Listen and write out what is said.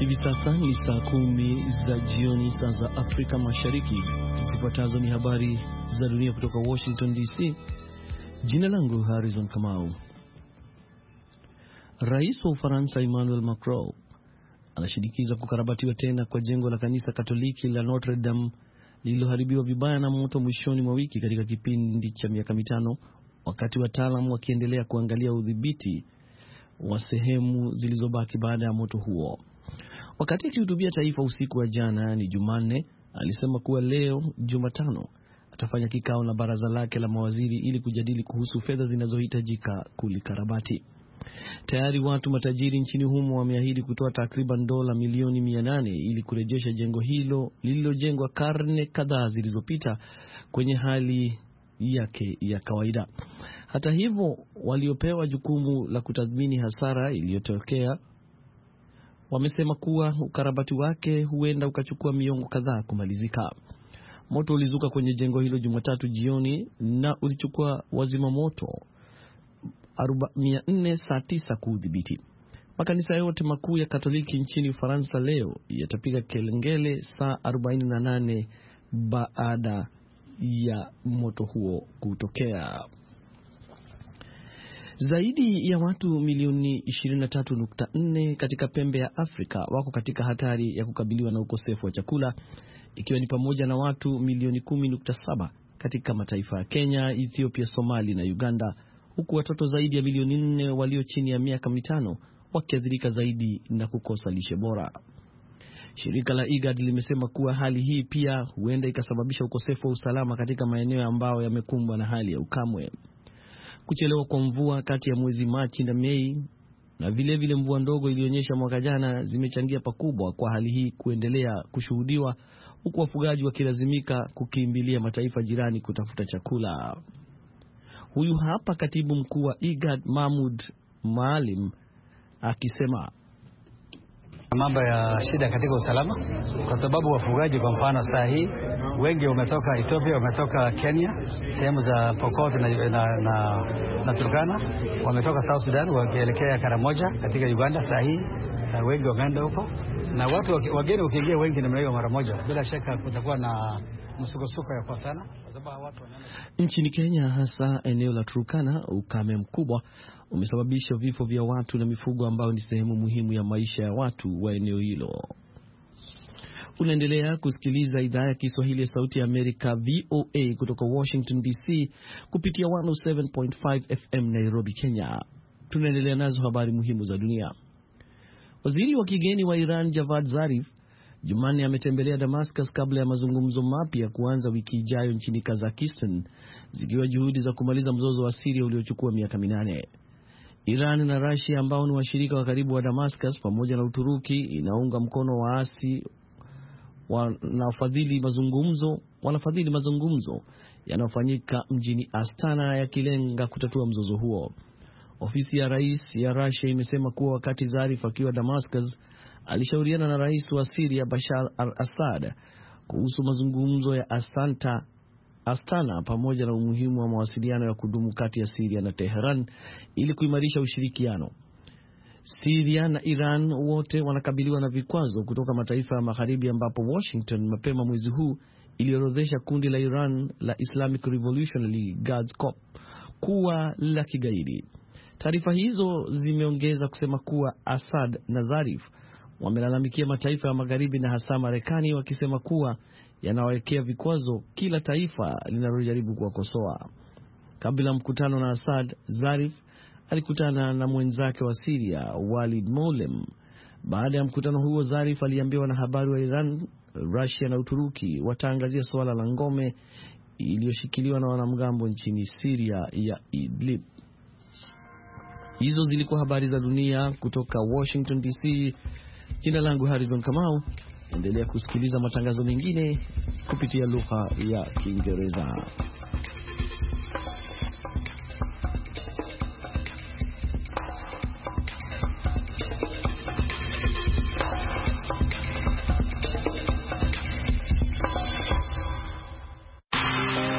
Hivi sasa ni saa 10 za jioni saa za Afrika Mashariki. Zifuatazo ni habari za dunia kutoka Washington DC. Jina langu Harrison Kamau. Rais wa Ufaransa Emmanuel Macron anashinikiza kukarabatiwa tena kwa jengo la kanisa Katoliki la Notre Dame lililoharibiwa vibaya na moto mwishoni mwa wiki katika kipindi cha miaka mitano, wakati wataalamu wakiendelea kuangalia udhibiti wa sehemu zilizobaki baada ya moto huo. Wakati akihutubia taifa usiku wa jana ni Jumanne, alisema kuwa leo Jumatano atafanya kikao na baraza lake la mawaziri ili kujadili kuhusu fedha zinazohitajika kulikarabati. Tayari watu matajiri nchini humo wameahidi kutoa takriban dola milioni 800 ili kurejesha jengo hilo lililojengwa karne kadhaa zilizopita kwenye hali yake ya kawaida. Hata hivyo, waliopewa jukumu la kutathmini hasara iliyotokea wamesema kuwa ukarabati wake huenda ukachukua miongo kadhaa kumalizika. Moto ulizuka kwenye jengo hilo Jumatatu jioni na ulichukua wazima moto 400 saa 9 kuudhibiti. Makanisa yote makuu ya Katoliki nchini Ufaransa leo yatapiga kelele saa 48 baada ya moto huo kutokea. Zaidi ya watu milioni 23.4 katika pembe ya Afrika wako katika hatari ya kukabiliwa na ukosefu wa chakula, ikiwa ni pamoja na watu milioni 10.7 katika mataifa ya Kenya, Ethiopia, Somali na Uganda, huku watoto zaidi ya milioni 4 walio chini ya miaka mitano wakiathirika zaidi na kukosa lishe bora. Shirika la IGAD limesema kuwa hali hii pia huenda ikasababisha ukosefu wa usalama katika maeneo ambayo yamekumbwa na hali ya ukame. Kuchelewa kwa mvua kati ya mwezi Machi na Mei na vile mvua ndogo ilionyesha mwaka jana zimechangia pakubwa kwa hali hii kuendelea kushuhudiwa, huku wafugaji wakilazimika kukimbilia mataifa jirani kutafuta chakula. Huyu hapa katibu mkuu wa IGAD Mahmoud Maalim akisema mambo ya shida katika usalama, kwa sababu wafugaji kwa mfano saa hii wengi wametoka Ethiopia, wametoka Kenya, sehemu za Pokot na Turkana, wametoka South Sudan wakielekea Karamoja katika Uganda. Saa hii wengi wameenda huko, na watu wageni wakiingia wengi namna hiyo mara moja, bila shaka kutakuwa na msukosuko ya kwa sana, kwa sababu watu wanaenda. Nchini Kenya, hasa eneo la Turkana, ukame mkubwa umesababisha vifo vya watu na mifugo ambao ni sehemu muhimu ya maisha ya watu wa eneo hilo. Unaendelea kusikiliza idhaa ya Kiswahili ya Sauti ya Amerika VOA kutoka Washington DC kupitia 107.5 FM Nairobi, Kenya. Tunaendelea nazo habari muhimu za dunia. Waziri wa kigeni wa Iran Javad Zarif Jumanne ametembelea Damascus kabla ya mazungumzo mapya kuanza wiki ijayo nchini Kazakhstan, zikiwa juhudi za kumaliza mzozo wa Syria uliochukua miaka 8. Iran na Russia ambao ni washirika wa karibu wa Damascus pamoja na Uturuki inaunga mkono waasi wanafadhili mazungumzo yanayofanyika mjini Astana yakilenga kutatua mzozo huo. Ofisi ya rais ya Russia imesema kuwa wakati Zarif akiwa Damascus alishauriana na rais wa Syria Bashar al-Assad kuhusu mazungumzo ya Astana pamoja na umuhimu wa mawasiliano ya kudumu kati ya Syria na Tehran ili kuimarisha ushirikiano. Syria na Iran wote wanakabiliwa na vikwazo kutoka mataifa ya magharibi, ambapo Washington mapema mwezi huu iliorodhesha kundi la Iran la Islamic Revolutionary Guards Corps kuwa la kigaidi. Taarifa hizo zimeongeza kusema kuwa Assad na Zarif wamelalamikia mataifa ya magharibi na hasa Marekani, wakisema kuwa yanawekea vikwazo kila taifa linalojaribu kuwakosoa. Kabla mkutano na Assad, Zarif alikutana na mwenzake wa Syria Walid Moulem. Baada ya mkutano huo, Zarif aliambiwa na habari wa Iran, Russia na Uturuki wataangazia suala la ngome iliyoshikiliwa na wanamgambo nchini Syria ya Idlib. Hizo zilikuwa habari za dunia kutoka Washington DC. Jina langu Harrison Kamau. Endelea kusikiliza matangazo mengine kupitia lugha ya Kiingereza.